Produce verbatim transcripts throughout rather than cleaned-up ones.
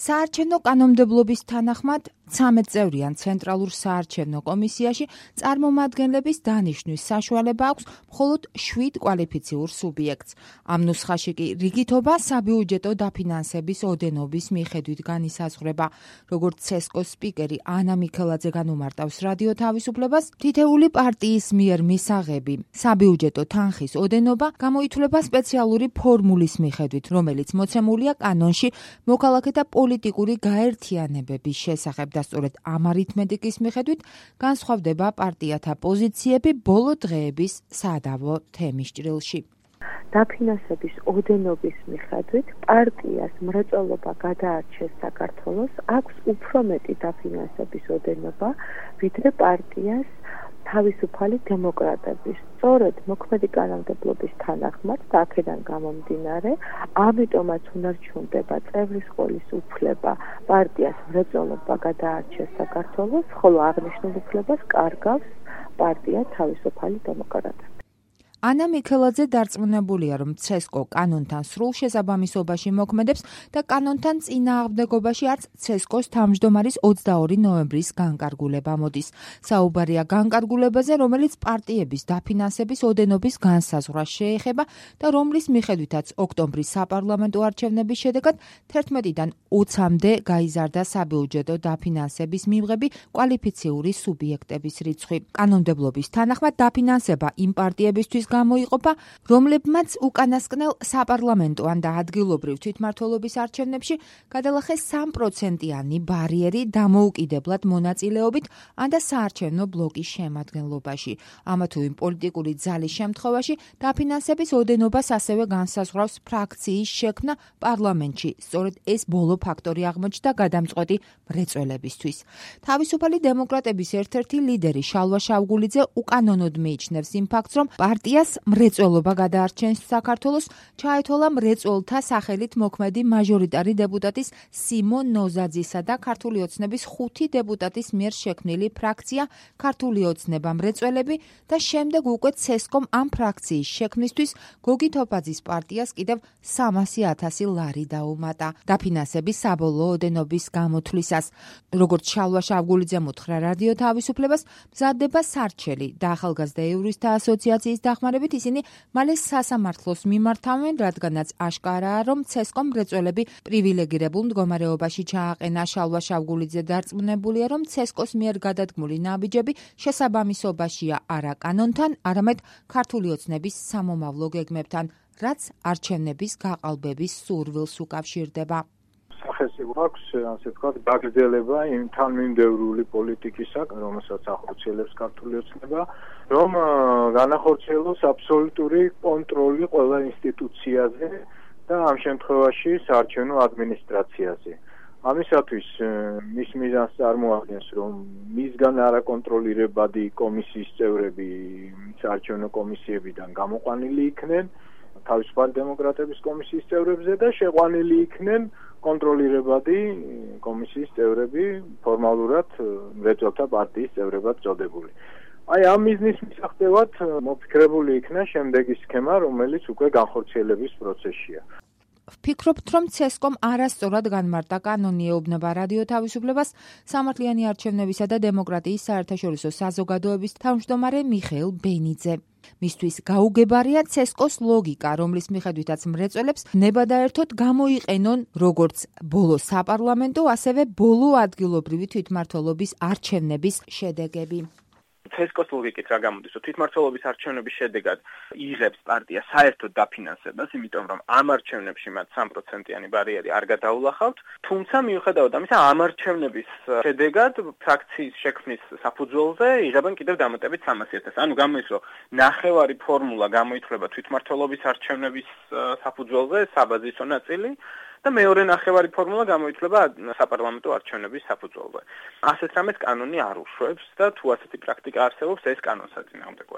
საარჩევნო კანონმდებლობის თანახმად ცამეტ წევრიან ცენტრალურ საარჩევნო კომისიაში წარმომადგენლების დანიშვნის საშუალება აქვს მხოლოდ შვიდ კვალიფიციურ სუბიექტს. ამ ნუსხაში კი რიგითობა საბიუჯეტო დაფინანსების ოდენობის მიხედვით განისაზღვრება. როგორც ცესკოს სპიკერი ანა მიქელაძე განუმარტავს რადიო თავისუფლებას, თითეული პარტიის მიერ მისაღები საბიუჯეტო თანხის ოდენობა გამოითვლება სპეციალური ფორმულის მიხედვით, რომელიც მოცემულია კანონში მოქალაქეთა პოლიტიკური გაერთიანებების შესახებ და სწორედ ამ არითმეტიკის მიხედვით განსხვავდება პარტიათა პოზიციები ბოლო დღეების სადავო თემის ჭრილში. დაფინანსების ოდენობის მიხედვით პარტიას მრეწველობა გადაარჩეს საქართველოს აქვს უფრო მეტი დაფინანსების ოდენობა, ვიდრე პარტიას თავისუფალი დემოკრატების. სწორედ მოქმედი კანონმდებლობის თანახმად და აქედან გამომდინარე, ამიტომაც უნარჩუნდება წევრის ყოლის უფლება პარტიას მრეწველობა გადაარჩეს საქართველოს, ხოლო აღნიშნულ უფლებას კარგავს პარტია თავისუფალი დემოკრატები. ანა მიქელაძე დარწმუნებულია, რომ ცესკო კანონთან სრულ შესაბამისობაში მოქმედებს და კანონთან წინააღმდეგობაში არც ცესკოს თავმჯდომარის ოცდაორი ნოემბრის განკარგულება მოდის. საუბარია განკარგულებაზე, რომელიც პარტიების დაფინანსების ოდენობის განსაზღვრას შეეხება და რომლის მიხედვითაც ოქტომბრის საპარლამენტო არჩევნების შედეგად თერთმეტიდან ოცამდე გაიზარდა საბიუჯეტო დაფინანსების მიღები კვალიფიციური სუბიექტების რიცხვი. კანონმდებლობის თანახმად დაფინანსება იმ პარტიებისთვის გამოიყოფა, რომლებმაც უკანასკნელ საპარლამენტო ან და ადგილობრივ თვითმმართველობის არჩევნებში გადალახეს სამ პროცენტიანი ბარიერი დამოუკიდებლად მონაწილეობით ან და საარჩევნო ბლოკის შემადგენლობაში. ამა თუ იმ პოლიტიკური ძალის შემთხვევაში დაფინანსების ოდენობას ასევე განსაზღვრავს ფრაქციის შექმნა პარლამენტში. სწორედ ეს ბოლო ფაქტორი აღმოჩნდა გადამწყვეტი მრეწველებისთვის. თავისუფალი დემოკრატების ერთ-ერთი ლიდერი შალვა შავგულიძე უკანონოდ მიიჩნევს იმ ფაქტს, რომ პარტია მრეწველობა გადაარჩენს საქართველოს, ჩაეთვალა მრეწველთა სახელით მოქმედი მაჟორიტარი დეპუტატის სიმონ ნოზაძისა და ქართული ოცნების ხუთი დეპუტატის მიერ შექმნილი ფრაქცია ქართული ოცნება მრეწველები და შემდეგ უკვე ცესკომ ამ ფრაქციის შექმნისთვის გოგი თოფაძის პარტიას კიდევ სამასი ათასი ლარი დაუმატა დაფინანსების საბოლოო ოდენობის გამოთვლისას. როგორც შალვა შავგულიძემ უთხრა რადიო თავისუფლებას, მზადდება სარჩელი და ახალგაზრდა იურისტთა ასოციაციის დახმარებით ისინი მალე სასამართლოს მიმართავენ, რადგანაც აშკარაა, რომ ცესკომ მრეწველები პრივილეგირებულ მდგომარეობაში ჩააყენა. შალვა შავგულიძე დარწმუნებულია, რომ ცესკოს მიერ გადადგმული ნაბიჯები შესაბამისობაშია არა კანონთან, არამედ ქართული ოცნების სამომავლო გეგმებთან, რაც არჩევნების გაყალბების სურვილს უკავშირდება. სახელი აქვს, ასე ვთქვათ, გაგრძელება იმ თანმიმდევრული პოლიტიკისა, რომელსაც ახორციელებს ქართული ოცნება, რომ განახორციელოს აბსოლუტური კონტროლი ყველა ინსტიტუციაზე და ამ შემთხვევაში საარჩევნო ადმინისტრაციაზე. ამისათვის მის მიზანს წარმოადგენს, რომ მისგან არაკონტროლირებადი კომისიის წევრები საარჩევნო კომისიებიდან გამოყვანილი იქნენ თავისუფალი დემოკრატების კომისიის წევრებზე და შეყვანილი იქნენ კონტროლირებადი კომისიის წევრები, ფორმალურად მრეწველთა პარტიის წევრებად წოდებული. აი ამ მიზნის მისაღწევად მოფიქრებული იქნა შემდეგი სქემა, რომელიც უკვე განხორციელების პროცესშია. ვფიქრობთ, რომ ცესკომ არასწორად განმარტა კანონი ეუბნება რადიო თავისუფლებას სამართლიანი არჩევნებისა და დემოკრატიის საერთაშორისო საზოგადოების თავმჯდომარე მიხეილ ბენიძე. მისთვის გაუგებარია ცესკოს ლოგიკა, რომლის მიხედვითაც მრეწველებს ნება დაერთოთ გამოიყენონ როგორც ბოლო საპარლამენტო, ასევე ბოლო ადგილობრივი თვითმმართველობის არჩევნების შედეგები. ცესკოს ლოგიკით რა გამოდის, რომ თვითმმართველობის არჩევნების შედეგად იღებს პარტია საერთოდ დაფინანსებას, იმიტომ რომ ამ არჩევნებში მათ სამ პროცენტიანი ბარიერი არ გადაულახავთ, თუმცა მიუხედავად ამისა, ამ არჩევნების შედეგად ფრაქციის შექმნის საფუძველზე იღებენ კიდევ დამატებით სამასი ათასი. ანუ გამოდის, რომ ნახევარი ფორმულა გამოითვლება თვითმმართველობის არჩევნების საფუძველზე, საბაზისო ნაწილი. და მეორე ნახევარი ფორმულა გამოითვლება საპარლამენტო არჩევნების საფუძველზე. ასეთ რამეს კანონი არ უშვებს და თუ ასეთი პრაქტიკა არსებობს, ეს კანონსაწინააღმდეგოა.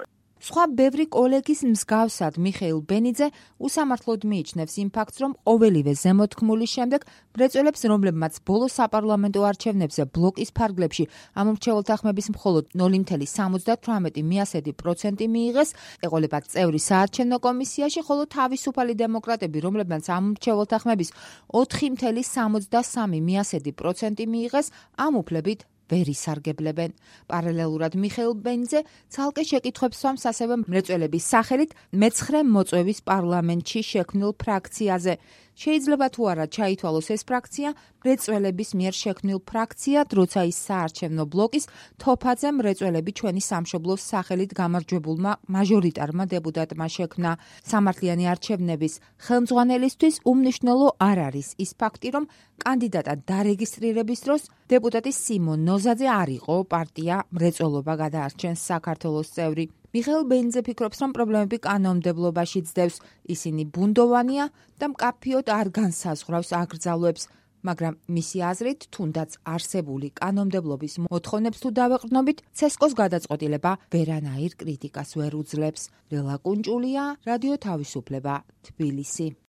სხვა ბევრი კოლეგის მსგავსად მიხეილ ბენიძე უსამართლოდ მიიჩნევს იმ ფაქტს, რომ ყოველივე ზემოთქმულის შემდეგ მრეწველებს, რომლებმაც ბოლო საპარლამენტო არჩევნებზე ბლოკის ფარგლებში ამომრჩეველთა ხმების მხოლოდ ნული virgulă სამოცდათვრამეტი პროცენტი მიიღეს, ეყოლებათ წევრი საარჩევნო კომისიაში, ხოლო თავისუფალი დემოკრატები, რომლებმაც ამომრჩეველთა ხმების ოთხი virgulă სამოცდასამი პროცენტი მიიღეს, ამ უფლებით ვერ ისარგებლებენ. პარალელურად მიხეილ ბენიძე ცალკე შეკითხვებს სვამს ასევე მრეწველების სახელით მეცხრე მოწვევის პარლამენტში შექმნილ ფრაქციაზე. შეიძლება თუ არა ჩაითვალოს ეს ფრაქცია მრეწველების მიერ შექმნილ ფრაქციად, როცა ის საარჩევნო ბლოკის თოფაძე მრეწველები ჩვენი სამშობლოს სახელით გამარჯვებულმა მაჟორიტარმა დეპუტატმა შექმნა. სამართლიანი არჩევნების ხელმძღვანელისთვის უმნიშვნელო არ არის ის ფაქტი, რომ კანდიდატად დარეგისტრირების დროს დეპუტატი სიმონ ნოზაძე არ იყო პარტია მრეწველობა გადაარჩენს საქართველოს წევრი. მიხეილ ბენიძე ფიქრობს, რომ პრობლემები კანონმდებლობაში ძდევს, ისინი ბუნდოვანია და მკაფიოდ არ განსაზღვრავს აკრძალვებს, მაგრამ მისი აზრით, თუნდაც არსებული კანონმდებლობის მოთხოვნებს თუ დავეყრდნობით, ცესკოს გადაწყვეტილება ვერანაირ კრიტიკას ვერ უძლებს. ლელა კუნჭულია, რადიო თავისუფლება, თბილისი.